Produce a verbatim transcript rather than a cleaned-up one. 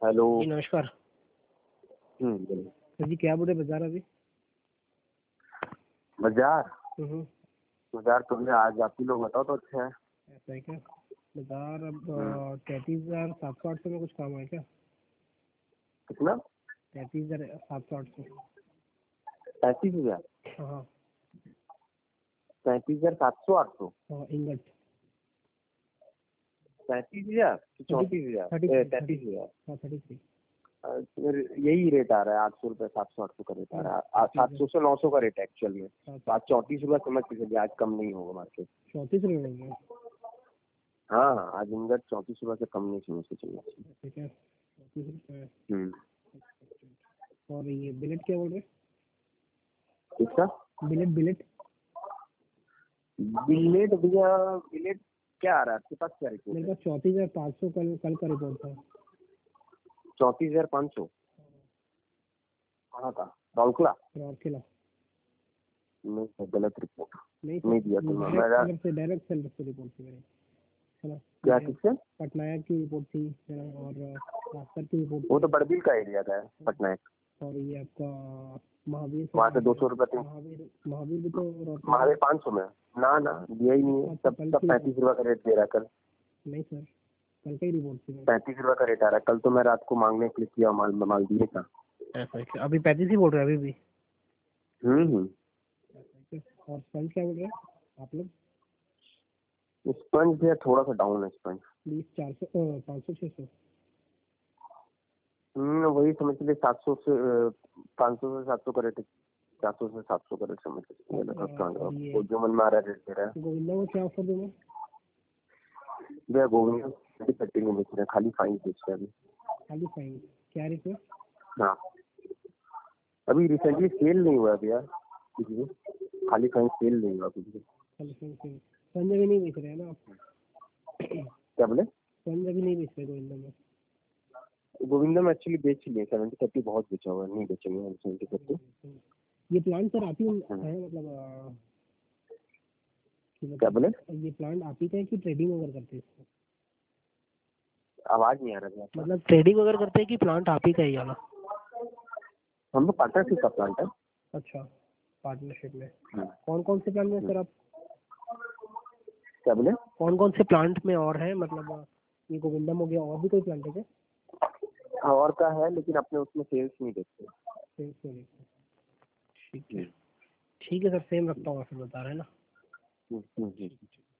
Hello. जी नमस्कार। हम्म बोलिए। Sir जी क्या बोल रहे बाजार अभी? बाजार हम्म बाजार तो भैया आज आप ही लोग बताओ तो अच्छा है। ऐसा है क्या? बाजार अब तैंतीस हजार सात सौ आठ सौ में कुछ काम है क्या? कितना? तैंतीस हजार सात सौ आठ सौ। पैंतीस हजार हाँ पैंतीस हजार सात सौ आठ सौ हाँ इंगट पैंतीस हजार चौंतीस हजार थर्टी तैंतीस हजार हाँ थर्टी थ्री। फिर यही रेट आ रहा है। आठ सौ रुपये सात सौ आठ सौ का रेट आ रहा है। सात सौ से नौ सौ का रेट है एक्चुअल में। तो आज चौंतीस रुपये समझ के चलिए, आज कम नहीं होगा मार्केट। चौंतीस रुपये में है? हाँ हाँ, आज इंगट चौंतीस रुपये से कम नहीं समझ के चलिए। ऐसा क्या? चौंतीस रुपये। हम्म और ये बिलेट क्या बोल रहे? किसका? बिलेट बिलेट बिलेट भैया, बिलेट क्या आ रहा है आपके पास? क्या रिपोर्ट मेरे है? पास चौंतीस हजार पाँच सौ कल कल का रिपोर्ट था। चौंतीस हजार पाँच सौ कहाँ का? राउरकेला? राउरकेला नहीं सर, गलत रिपोर्ट नहीं नहीं दिया तो डायरेक्ट मेरा। सेलर से डायरेक्ट सेलर से रिपोर्ट थी मेरी, है ना? क्या किससे? पटनायक की रिपोर्ट थी है ना, और भास्कर की रिपोर्ट वो तो बड़बिल का एरिया का है, पटना। और ये आपका महावीर वहाँ से दो सौ रुपये तीन महावीर महावीर भी तो राउरकेला। महावीर पाँच सौ में ना ना दिया ही नहीं है। सब सब पैंतीस रुपये का रेट दे रहा है कल। नहीं सर, कल का ही रिपोर्ट थी। पैंतीस रुपये का रेट आ रहा है। कल तो मैं रात को मांगने क्लिक किया, माल माल दिए था। ऐसा है क्या? अभी पैंतीस ही बोल रहे हैं अभी भी? हम्म हम्म और स्पंज क्या बोल रहे हैं आप लोग? स्पंज भैया थोड़ा सा डाउन है स्पंज। बीस चार सौ पाँच सौ छः सौ। हम्म वही समझ लीजिए, सात सौ से पाँच सौ से सात सौ का रेट है। चार सौ से सात सौ का रेट समझ लीजिए। जो मन में आ रहा है रेट दे रहा है। गोविंदा को क्या ऑफर दूंगा भैया? गोविंद थर्टी में बेच रहे हैं, खाली फाइन बेच रहे हैं अभी। खाली फाइन क्या रेट है? हाँ, अभी रिसेंटली सेल नहीं हुआ भैया कुछ भी। खाली फाइन सेल नहीं हुआ कुछ भी। खाली फाइन सेल। स्पंज अभी नहीं बेच रहे हैं ना आप? क्या बोले? स्पंज अभी नहीं बेच रहे गोविंदा में? गोविंदा में एक्चुअली बेच लिए। सेवेंटी थर्टी बहुत बेचा हुआ है, नहीं बेचेंगे सेवेंटी थर्टी। ये प्लांट सर आप ही है मतलब आ, क्या बोले? ये प्लांट आप ही का है कि ट्रेडिंग वगैरह करते हैं इसको? आवाज नहीं आ रहा है। मतलब ट्रेडिंग वगैरह करते हैं कि प्लांट आप ही का ही वाला? हम लोग पार्टनरशिप का प्लांट है। अच्छा, पार्टनरशिप में कौन कौन से प्लांट में सर आप? क्या बोले? कौन कौन से प्लांट में और है मतलब? ये गोविंदम हो गया, और भी कोई प्लांट है क्या? और का है, लेकिन अपने उसमें सेल्स नहीं देखते। सेल्स नहीं देखते। ठीक है ठीक है सर, सेम रखता हूँ फिर, बता रहे हैं ना। जी।